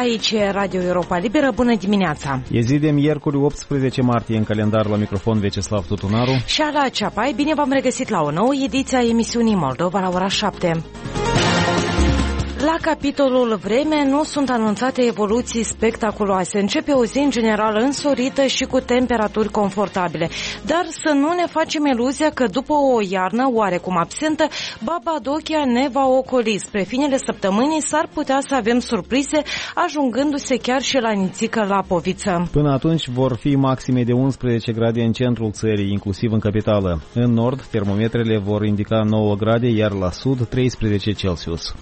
Aici e Radio Europa Liberă. Bună dimineața! E zi de miercuri 18 martie în calendar. La microfon Veceslav Tutunaru și Ala Ceapai. Bine v-am regăsit la o nouă ediție a emisiunii Moldova la ora 7. La capitolul vreme nu sunt anunțate evoluții spectaculoase. Începe o zi în general însorită și cu temperaturi confortabile. Dar să nu ne facem iluzia că după o iarnă oarecum absentă, Babadochia ne va ocoli. Spre finele săptămânii s-ar putea să avem surprize, ajungându-se chiar și la nițică la Poviță. Până atunci vor fi maxime de 11 grade în centrul țării, inclusiv în capitală. În nord, termometrele vor indica 9 grade, iar la sud 13 Celsius.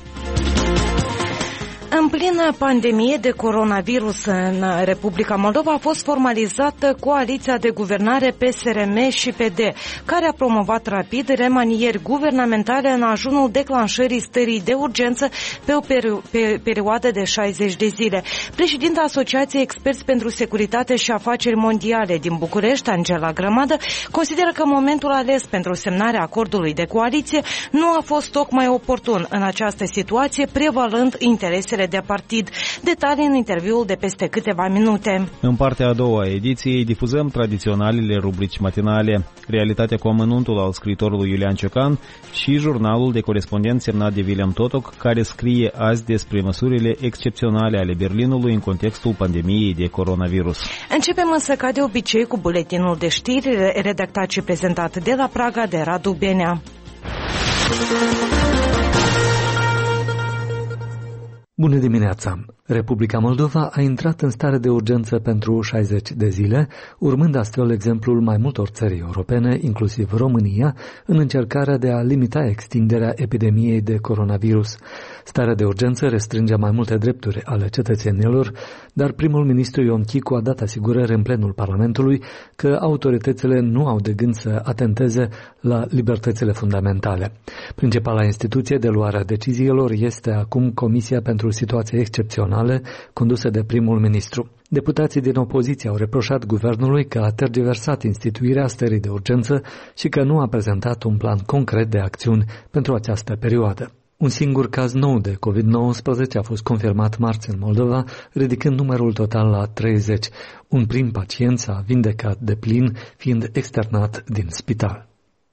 În plină pandemie de coronavirus în Republica Moldova a fost formalizată coaliția de guvernare PSRM și PD, care a promovat rapid remanieri guvernamentale în ajunul declanșării stării de urgență pe o perioadă de 60 de zile. Președinta Asociației Experți pentru Securitate și Afaceri Mondiale din București, Angela Grămadă, consideră că momentul ales pentru semnarea acordului de coaliție nu a fost tocmai oportun în această situație, prevalând interesele de partid. Detalii în interviul de peste câteva minute. În partea a doua a ediției difuzăm tradiționalele rubrici matinale, Realitatea cu amănuntul al scriitorului Iulian Ciocan și jurnalul de corespondent semnat de William Totoc, care scrie azi despre măsurile excepționale ale Berlinului în contextul pandemiei de coronavirus. Începem însă ca de obicei cu buletinul de știri redactat și prezentat de la Praga de Radu Benea. Bună dimineața! Republica Moldova a intrat în stare de urgență pentru 60 de zile, urmând astfel exemplul mai multor țări europene, inclusiv România, în încercarea de a limita extinderea epidemiei de coronavirus. Starea de urgență restrânge mai multe drepturi ale cetățenilor, dar primul ministru Ion Chicu a dat asigurări în plenul Parlamentului că autoritățile nu au de gând să atenteze la libertățile fundamentale. Principala instituție de luare a deciziilor este acum Comisia pentru Situații Excepționale, condusă de primul ministru. Deputații din opoziție au reproșat guvernului că a tergiversat instituirea stării de urgență și că nu a prezentat un plan concret de acțiuni pentru această perioadă. Un singur caz nou de COVID-19 a fost confirmat marți în Moldova, ridicând numărul total la 30. Un prim pacient s-a vindecat de plin, fiind externat din spital.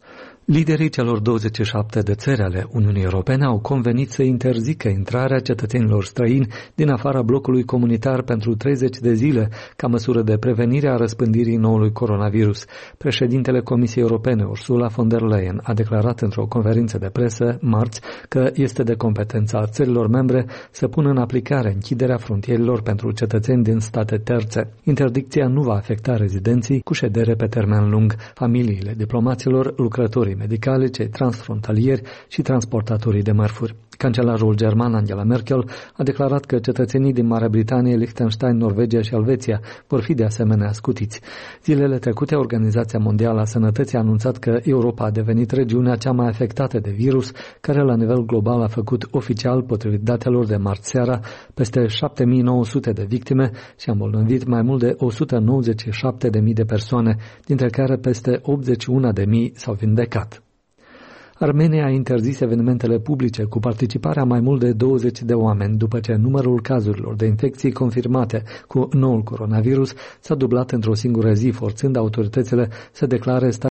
Liderii celor 27 de țări ale Uniunii Europene au convenit să interzică intrarea cetățenilor străini din afara blocului comunitar pentru 30 de zile, ca măsură de prevenire a răspândirii noului coronavirus. Președintele Comisiei Europene, Ursula von der Leyen, a declarat într-o conferință de presă marți că este de competența țărilor membre să pună în aplicare închiderea frontierelor pentru cetățeni din state terțe. Interdicția nu va afecta rezidenții cu ședere pe termen lung, familiile diplomaților, lucrătorii medicale, cei transfrontalieri și transportatorii de mărfuri. Cancelarul german Angela Merkel a declarat că cetățenii din Marea Britanie, Liechtenstein, Norvegia și Elveția vor fi de asemenea scutiți. Zilele trecute, Organizația Mondială a Sănătății a anunțat că Europa a devenit regiunea cea mai afectată de virus, care la nivel global a făcut oficial, potrivit datelor de marți seara, peste 7.900 de victime și a îmbolnăvit mai mult de 197.000 de persoane, dintre care peste 81.000 s-au vindecat. Armenia a interzis evenimentele publice cu participarea mai mult de 20 de oameni după ce numărul cazurilor de infecții confirmate cu noul coronavirus s-a dublat într-o singură zi, forțând autoritățile să declare